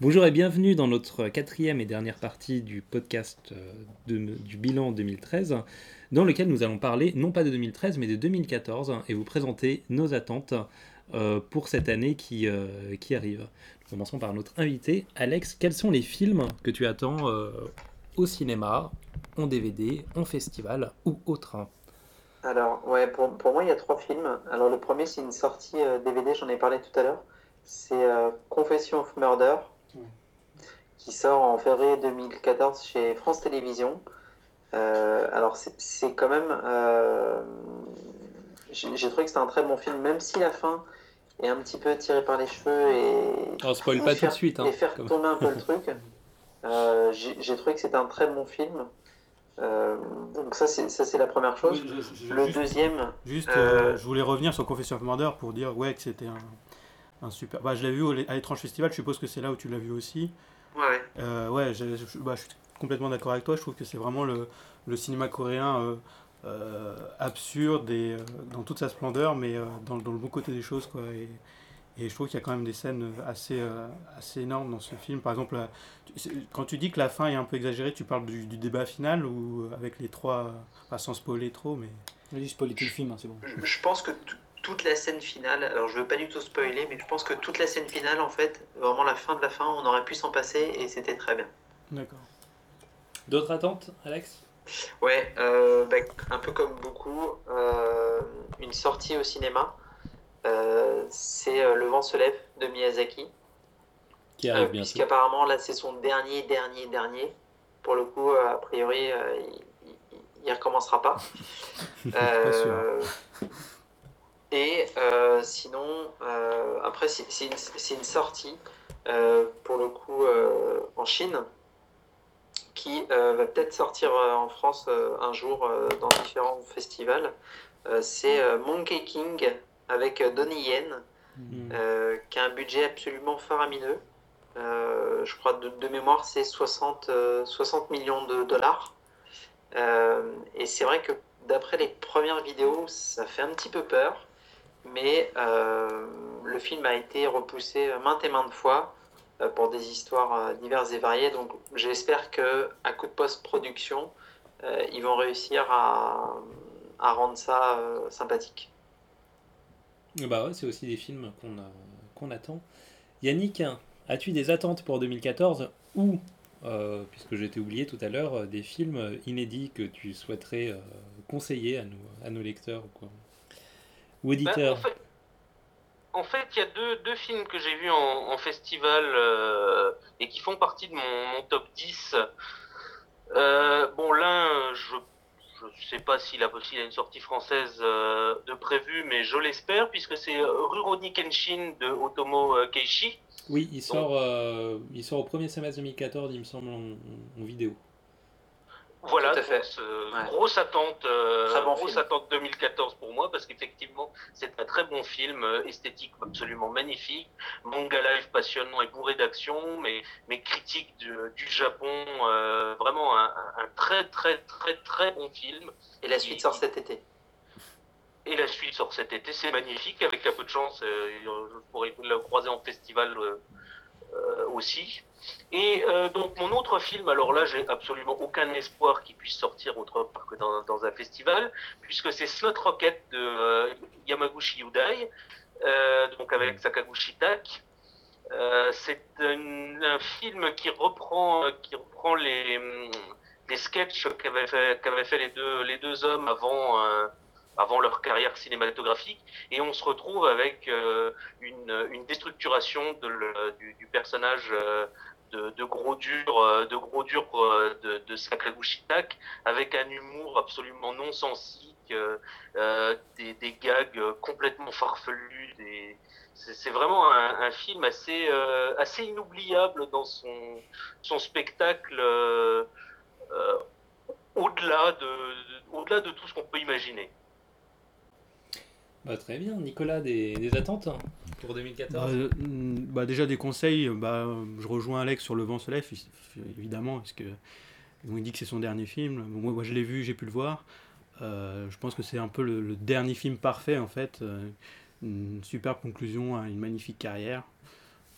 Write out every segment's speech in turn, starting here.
Bonjour et bienvenue dans notre quatrième et dernière partie du podcast du bilan 2013, dans lequel nous allons parler non pas de 2013 mais de 2014 et vous présenter nos attentes pour cette année qui arrive. Nous commençons par notre invité. Alex, quels sont les films que tu attends au cinéma, en DVD, en festival ou autre? Alors, ouais, pour moi, il y a trois films. Alors, le premier, c'est une sortie DVD, j'en ai parlé tout à l'heure. C'est Confession of Murder, qui sort en février 2014 chez France Télévisions. Alors, c'est quand même. J'ai trouvé que c'était un très bon film, même si la fin est un petit peu tirée par les cheveux On spoil pas tout de suite, et hein, faire comme... tomber un peu le truc. J'ai trouvé que c'était un très bon film. Euh, donc, ça, c'est la première chose. Oui, Le deuxième. je voulais revenir sur Confession of Murder pour dire que c'était un super. Bah, je l'ai vu à l'étrange festival, je suppose que c'est là où tu l'as vu aussi. Ouais. Je suis complètement d'accord avec toi, je trouve que c'est vraiment le cinéma coréen absurde et dans toute sa splendeur, mais dans le bon côté des choses, quoi. Et je trouve qu'il y a quand même des scènes assez énormes dans ce film. Par exemple, quand tu dis que la fin est un peu exagérée, tu parles du débat final ou avec les trois, enfin, sans spoiler trop, mais... Vas-y, spoiler tout le film, hein, c'est bon. Je pense que toute la scène finale, alors je veux pas du tout spoiler, mais je pense que toute la scène finale, en fait, vraiment la fin de la fin, on aurait pu s'en passer et c'était très bien. D'accord. D'autres attentes, Alex? Ouais, un peu comme beaucoup, une sortie au cinéma, c'est Le vent se lève de Miyazaki, Qui arrive bientôt. puisqu'apparemment là c'est son dernier. Pour le coup, a priori, il recommencera pas. Pas sûr. Et sinon, après, c'est une sortie, pour le coup, en Chine, qui va peut-être sortir en France un jour dans différents festivals. C'est Monkey King avec Donnie Yen, qui a un budget absolument faramineux. Je crois de mémoire, c'est 60 millions de dollars. Et c'est vrai que d'après les premières vidéos, ça fait un petit peu peur. Mais le film a été repoussé maintes et maintes fois pour des histoires diverses et variées. Donc j'espère qu'à coup de post-production, ils vont réussir à rendre ça sympathique. Bah ouais, c'est aussi des films qu'on attend. Yannick, as-tu des attentes pour 2014 ou, puisque je t'ai oublié tout à l'heure, des films inédits que tu souhaiterais conseiller à nos lecteurs ou Ben, en auditeurs? fait, en fait, il y a deux films que j'ai vus en festival et qui font partie de mon top 10. Bon, l'un, je sais pas s'il a une sortie française de prévue, mais je l'espère, puisque c'est Rurouni Kenshin de Otomo Keishi. Oui, Donc, il sort au premier semestre 2014, il me semble, en vidéo. voilà, Tout à fait. donc Ouais. Très bon grosse film. attente 2014 pour moi, parce qu'effectivement, c'est un très bon film, esthétique absolument magnifique, manga live passionnant et bourré d'action, mais critique du Japon, vraiment un très très très très bon film. Et la suite sort cet été. Et la suite sort cet été, c'est magnifique, avec un peu de chance, je pourrais le croiser en festival aussi. Et donc mon autre film, alors là j'ai absolument aucun espoir qu'il puisse sortir autre part que dans un festival, puisque c'est Slot Rocket de Yamaguchi Yudai, donc avec Sakaguchi Tak. C'est un film qui reprend les sketchs qu'avaient fait les deux hommes avant leur carrière cinématographique, et on se retrouve avec une déstructuration du personnage de Sakaguchi Tak, avec un humour absolument non sensique, des gags complètement farfelus, c'est vraiment un film assez inoubliable dans son spectacle, euh, au-delà de tout ce qu'on peut imaginer. Bah, très bien, Nicolas, des attentes pour 2014? Déjà des conseils, je rejoins Alex sur Le Vent se lève, évidemment, parce que on dit que c'est son dernier film. Bon, moi je l'ai vu, j'ai pu le voir. Je pense que c'est un peu le dernier film parfait en fait, une superbe conclusion à une magnifique carrière.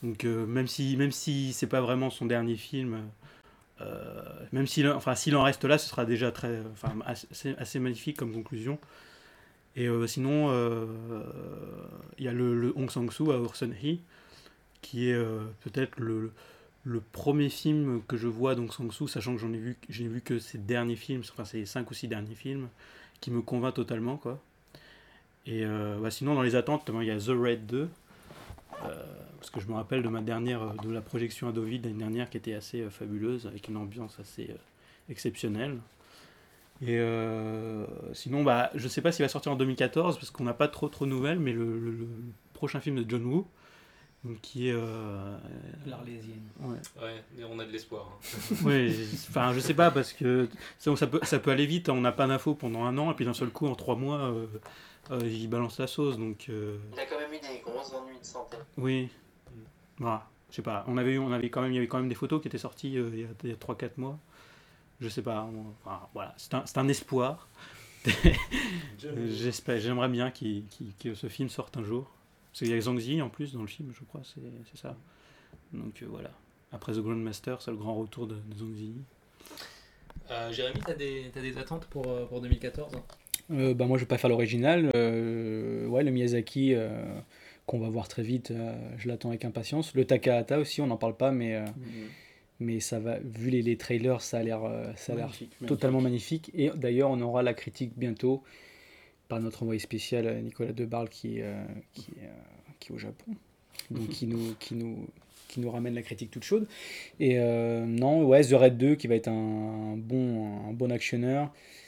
Donc même si c'est pas vraiment son dernier film, même s'il en reste là, ce sera déjà assez magnifique comme conclusion. Et sinon, il y a le Hong Sang-soo à Orson Hee, qui est peut-être le premier film que je vois d'Hong Sang-soo, sachant que j'ai vu que ses derniers films, enfin ses 5 ou 6 derniers films, qui me convainc totalement, quoi. Et sinon, dans les attentes, il y a The Raid 2, parce que je me rappelle de la projection à Deauville l'année dernière, qui était assez fabuleuse, avec une ambiance assez exceptionnelle. Et sinon, je sais pas s'il va sortir en 2014, parce qu'on n'a pas trop de nouvelles, mais le prochain film de John Woo, donc qui est l'Arlésienne. Ouais, mais on a de l'espoir. Oui, enfin je sais pas, parce que ça peut aller vite, on n'a pas d'infos pendant 1 an, et puis d'un seul coup, en 3 mois, il balance la sauce, donc... Il a quand même eu des gros ennuis de santé. Oui, voilà, je sais pas, il y avait quand même des photos qui étaient sorties il y a 3-4 mois, je sais pas, voilà, c'est un espoir. J'aimerais bien que ce film sorte un jour. Parce qu'il y a Zhang Zi en plus dans le film, je crois, c'est ça. Donc voilà. Après The Grandmaster, c'est le grand retour de Zhang Zi. Jérémy, t'as des attentes pour 2014 ? Moi, je vais pas faire l'original. Le Miyazaki, qu'on va voir très vite, je l'attends avec impatience. Le Takahata aussi, on n'en parle pas, mais ça va, vu les trailers, ça a l'air totalement magnifique. Et d'ailleurs, on aura la critique bientôt par notre envoyé spécial Nicolas Debarle qui est au Japon, donc qui nous ramène la critique toute chaude. Et The Raid 2 qui va être un bon actionneur.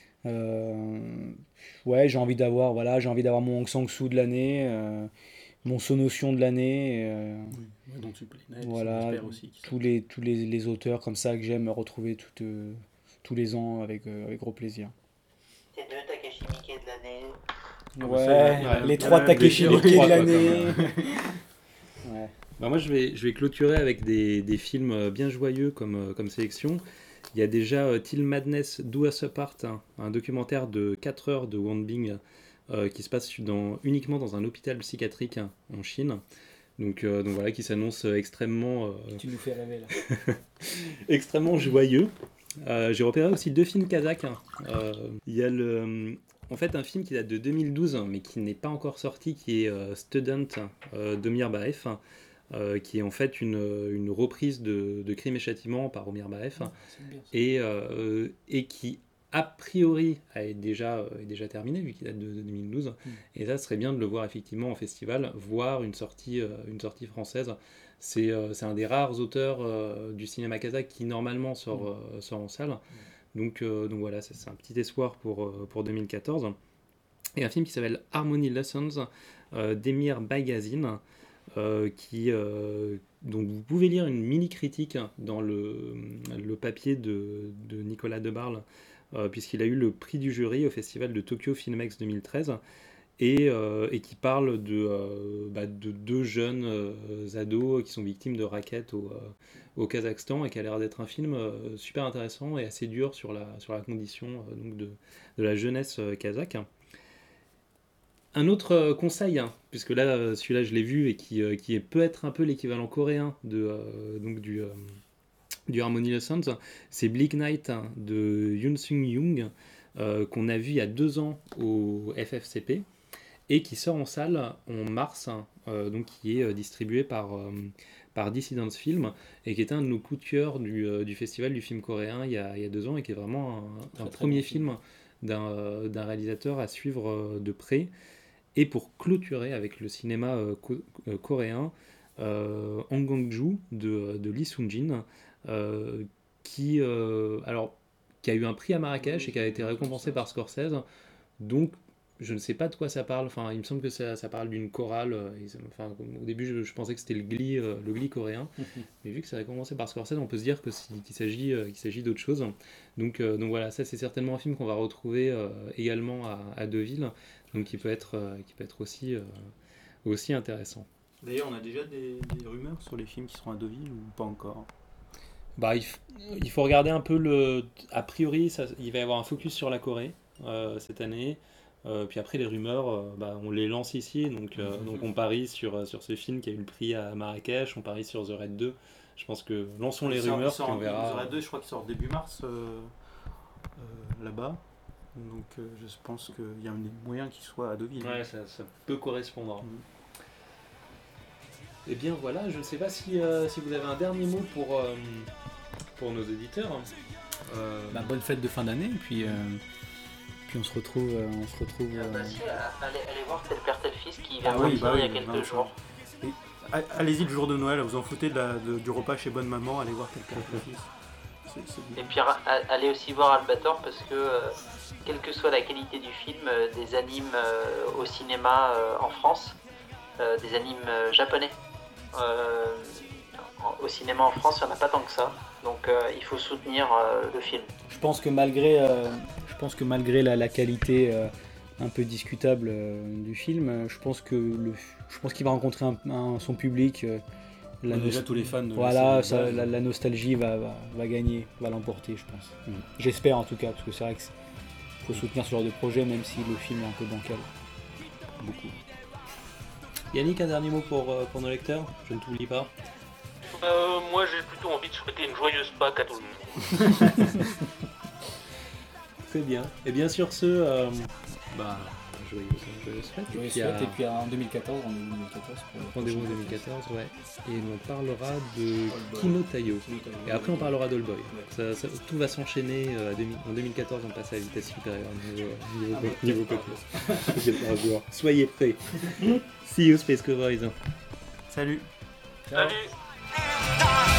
J'ai envie d'avoir mon Hong Sang-soo de l'année, mon Sonotion de l'année, dont tu plais, voilà, aussi, tous les auteurs comme ça que j'aime retrouver tous les ans avec gros plaisir. Tes 2 Takeshi Miike de l'année. Les 3 Takeshi Miike de l'année. Ouais. Moi je vais clôturer avec des films bien joyeux comme sélection. Il y a déjà Till Madness Do Us Apart, un documentaire de 4 heures de Wang Bing qui se passe uniquement dans un hôpital psychiatrique en Chine. Donc voilà, qui s'annonce extrêmement... Tu nous fais rêver là. extrêmement joyeux. J'ai repéré aussi 2 films kazakhs. Il y a en fait un film qui date de 2012 mais qui n'est pas encore sorti, qui est Student d'Omir Baef, qui est en fait une reprise de Crime et Châtiment par Omir Baef, et qui a priori est déjà terminé vu qu'il date de 2012. Et ça serait bien de le voir effectivement en festival, voire une sortie française. C'est un des rares auteurs du cinéma kazakh qui normalement sort en salle. Donc voilà, c'est un petit espoir pour 2014. Et un film qui s'appelle Harmony Lessons d'Emir Baygazine, dont vous pouvez lire une mini critique dans le papier de Nicolas Debarle, puisqu'il a eu le prix du jury au festival de Tokyo Filmex 2013, et qui parle de 2 jeunes ados qui sont victimes de rackets au Kazakhstan, et qui a l'air d'être un film super intéressant et assez dur sur la condition donc de la jeunesse kazakh. Un autre conseil, puisque là celui-là je l'ai vu et qui peut être un peu l'équivalent coréen du Harmony Lessons, c'est Bleak Night de Yoon Sung-young, qu'on a vu il y a 2 ans au FFCP et qui sort en salle en mars, donc qui est distribué par Dissidence Film, et qui était un de nos coups de cœur du festival du film coréen il y a 2 ans, et qui est vraiment un premier film d'un réalisateur à suivre de près. Et pour clôturer avec le cinéma coréen, Hang Gang-ju de Lee Sung-jin, qui a eu un prix à Marrakech et qui a été récompensé par Scorsese. Donc je ne sais pas de quoi ça parle. Enfin, il me semble que ça parle d'une chorale. Au début, je pensais que c'était le Glee coréen, mais vu que c'est récompensé par Scorsese, on peut se dire qu'il s'agit d'autre chose. Donc voilà, ça c'est certainement un film qu'on va retrouver également à Deauville, donc qui peut être aussi intéressant. D'ailleurs, on a déjà des rumeurs sur les films qui seront à Deauville ou pas encore? Il faut regarder un peu a priori, il va y avoir un focus sur la Corée cette année. Puis après, les rumeurs, on les lance ici. Donc on parie sur ce film qui a eu le prix à Marrakech. On parie sur The Raid 2. Je pense que lançons les rumeurs, puis on verra. The Raid 2, je crois qu'il sort début mars là-bas. Donc je pense qu'il y a un moyen qu'il soit à Deauville. Ouais, ça peut correspondre. Et bien voilà, je ne sais pas si vous avez un dernier mot pour nos éditeurs. Bonne fête de fin d'année, puis on se retrouve. Si, allez voir Tel Père Tel Fils qui vient oui, il y a quelques jours. Et allez-y le jour de Noël, vous en foutez du repas chez Bonne Maman, allez voir Tel Père Tel Fils. Et puis allez aussi voir Albator parce que quelle que soit la qualité du film, des animes au cinéma en France, des animes japonais au cinéma en France, il n'y en a pas tant que ça. Donc il faut soutenir le film. Je pense que malgré la qualité un peu discutable du film, je pense qu'il va rencontrer son public. Déjà tous les fans de la nostalgie va gagner, va l'emporter, je pense. J'espère en tout cas, parce que c'est vrai qu'il faut soutenir ce genre de projet, même si le film est un peu bancal. Beaucoup. Yannick, un dernier mot pour nos lecteurs? Je ne t'oublie pas. Moi j'ai plutôt envie de souhaiter une joyeuse Pâques à tout le monde. Très bien. Et bien sur ce, joyeuse fête. Et puis en 2014, Rendez-vous en 2014, ouais. Et on parlera de Kino Tayo. Et après on parlera d'All Boy. Tout va s'enchaîner. En 2014, on passe à la vitesse supérieure niveau côté. Soyez prêts. See you, Space Cowboys. Salut. Salut.